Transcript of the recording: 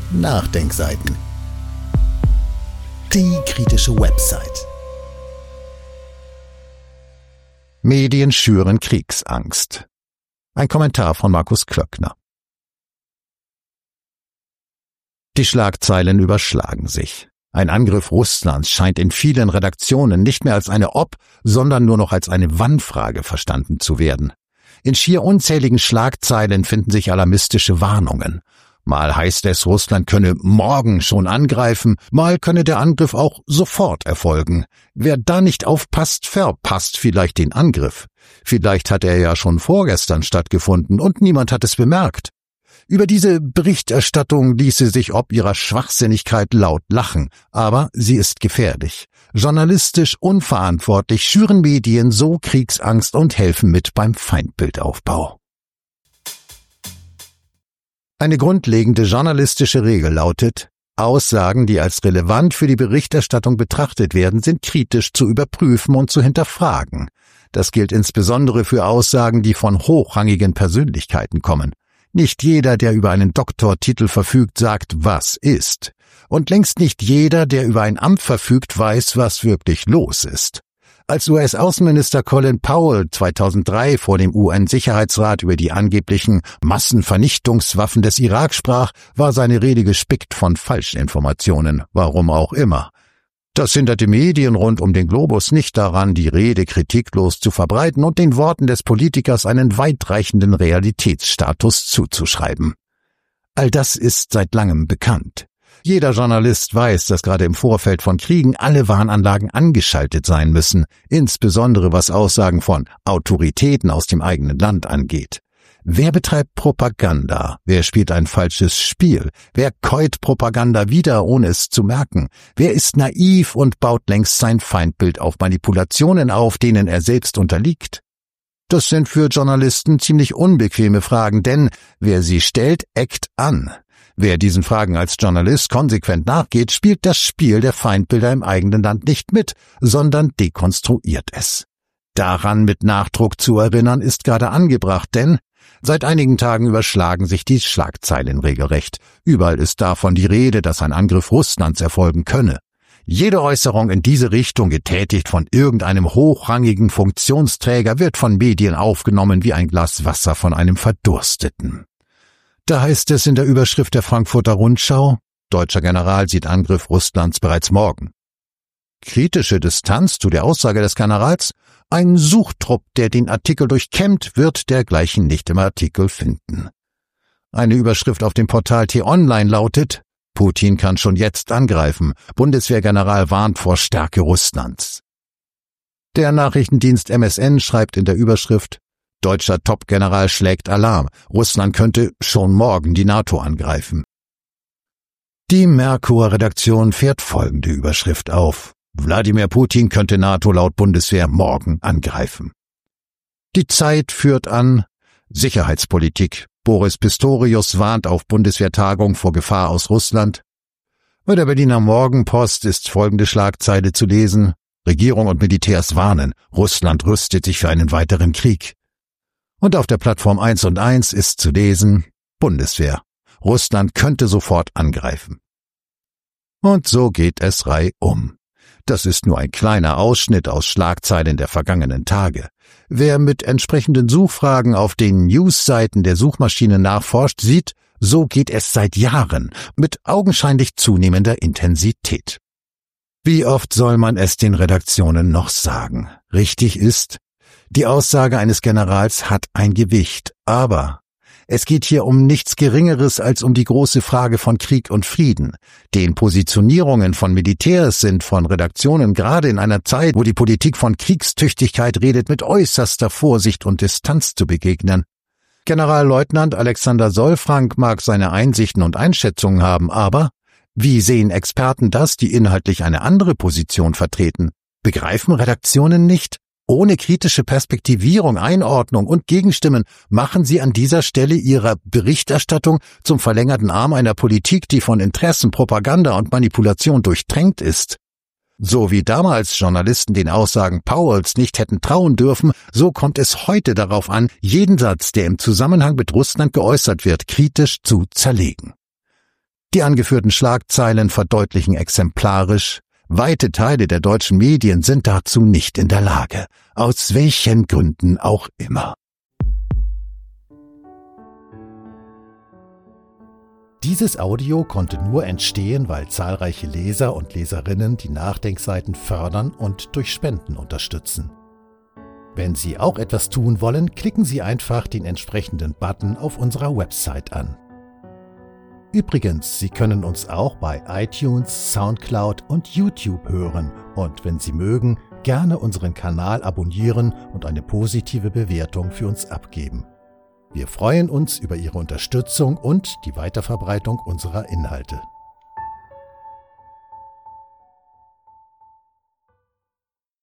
Nachdenkseiten. Die kritische Website. Medien schüren Kriegsangst. Ein Kommentar von Markus Klöckner. Die Schlagzeilen überschlagen sich. Ein Angriff Russlands scheint in vielen Redaktionen nicht mehr als eine Ob-, sondern nur noch als eine Wann-Frage verstanden zu werden. In schier unzähligen Schlagzeilen finden sich alarmistische Warnungen. Mal heißt es, Russland könne morgen schon angreifen, mal könne der Angriff auch sofort erfolgen. Wer da nicht aufpasst, verpasst vielleicht den Angriff. Vielleicht hat er ja schon vorgestern stattgefunden und niemand hat es bemerkt. Über diese Berichterstattung ließe sich ob ihrer Schwachsinnigkeit laut lachen, aber sie ist gefährlich. Journalistisch unverantwortlich schüren Medien so Kriegsangst und helfen mit beim Feindbildaufbau. Eine grundlegende journalistische Regel lautet: Aussagen, die als relevant für die Berichterstattung betrachtet werden, sind kritisch zu überprüfen und zu hinterfragen. Das gilt insbesondere für Aussagen, die von hochrangigen Persönlichkeiten kommen. Nicht jeder, der über einen Doktortitel verfügt, sagt, was ist. Und längst nicht jeder, der über ein Amt verfügt, weiß, was wirklich los ist. Als US-Außenminister Colin Powell 2003 vor dem UN-Sicherheitsrat über die angeblichen Massenvernichtungswaffen des Irak sprach, war seine Rede gespickt von Falschinformationen, warum auch immer. Das hinderte Medien rund um den Globus nicht daran, die Rede kritiklos zu verbreiten und den Worten des Politikers einen weitreichenden Realitätsstatus zuzuschreiben. All das ist seit langem bekannt. Jeder Journalist weiß, dass gerade im Vorfeld von Kriegen alle Warnanlagen angeschaltet sein müssen, insbesondere was Aussagen von Autoritäten aus dem eigenen Land angeht. Wer betreibt Propaganda? Wer spielt ein falsches Spiel? Wer käut Propaganda wieder, ohne es zu merken? Wer ist naiv und baut längst sein Feindbild auf Manipulationen auf, denen er selbst unterliegt? Das sind für Journalisten ziemlich unbequeme Fragen, denn wer sie stellt, eckt an. Wer diesen Fragen als Journalist konsequent nachgeht, spielt das Spiel der Feindbilder im eigenen Land nicht mit, sondern dekonstruiert es. Daran mit Nachdruck zu erinnern, ist gerade angebracht, denn seit einigen Tagen überschlagen sich die Schlagzeilen regelrecht. Überall ist davon die Rede, dass ein Angriff Russlands erfolgen könne. Jede Äußerung in diese Richtung, getätigt von irgendeinem hochrangigen Funktionsträger, wird von Medien aufgenommen wie ein Glas Wasser von einem Verdursteten. Da heißt es in der Überschrift der Frankfurter Rundschau: Deutscher General sieht Angriff Russlands bereits morgen. Kritische Distanz zu der Aussage des Generals: Ein Suchtrupp, der den Artikel durchkämmt, wird dergleichen nicht im Artikel finden. Eine Überschrift auf dem Portal T-Online lautet: Putin kann schon jetzt angreifen. Bundeswehrgeneral warnt vor Stärke Russlands. Der Nachrichtendienst MSN schreibt in der Überschrift: Deutscher Top-General schlägt Alarm. Russland könnte schon morgen die NATO angreifen. Die Merkur-Redaktion fährt folgende Überschrift auf: Wladimir Putin könnte NATO laut Bundeswehr morgen angreifen. Die Zeit führt an: Sicherheitspolitik. Boris Pistorius warnt auf Bundeswehrtagung vor Gefahr aus Russland. Bei der Berliner Morgenpost ist folgende Schlagzeile zu lesen: Regierung und Militärs warnen, Russland rüstet sich für einen weiteren Krieg. Und auf der Plattform 1&1 ist zu lesen: Bundeswehr. Russland könnte sofort angreifen. Und so geht es reihum. Das ist nur ein kleiner Ausschnitt aus Schlagzeilen der vergangenen Tage. Wer mit entsprechenden Suchfragen auf den Newsseiten der Suchmaschine nachforscht, sieht, so geht es seit Jahren, mit augenscheinlich zunehmender Intensität. Wie oft soll man es den Redaktionen noch sagen? Richtig ist, die Aussage eines Generals hat ein Gewicht, aber es geht hier um nichts Geringeres als um die große Frage von Krieg und Frieden. Den Positionierungen von Militärs sind von Redaktionen gerade in einer Zeit, wo die Politik von Kriegstüchtigkeit redet, mit äußerster Vorsicht und Distanz zu begegnen. Generalleutnant Alexander Solfrank mag seine Einsichten und Einschätzungen haben, aber wie sehen Experten das, die inhaltlich eine andere Position vertreten? Begreifen Redaktionen nicht? Ohne kritische Perspektivierung, Einordnung und Gegenstimmen machen sie an dieser Stelle ihrer Berichterstattung zum verlängerten Arm einer Politik, die von Interessen, Propaganda und Manipulation durchtränkt ist. So wie damals Journalisten den Aussagen Powells nicht hätten trauen dürfen, so kommt es heute darauf an, jeden Satz, der im Zusammenhang mit Russland geäußert wird, kritisch zu zerlegen. Die angeführten Schlagzeilen verdeutlichen exemplarisch: Weite Teile der deutschen Medien sind dazu nicht in der Lage, aus welchen Gründen auch immer. Dieses Audio konnte nur entstehen, weil zahlreiche Leser und Leserinnen die Nachdenkseiten fördern und durch Spenden unterstützen. Wenn Sie auch etwas tun wollen, klicken Sie einfach den entsprechenden Button auf unserer Website an. Übrigens, Sie können uns auch bei iTunes, Soundcloud und YouTube hören und wenn Sie mögen, gerne unseren Kanal abonnieren und eine positive Bewertung für uns abgeben. Wir freuen uns über Ihre Unterstützung und die Weiterverbreitung unserer Inhalte.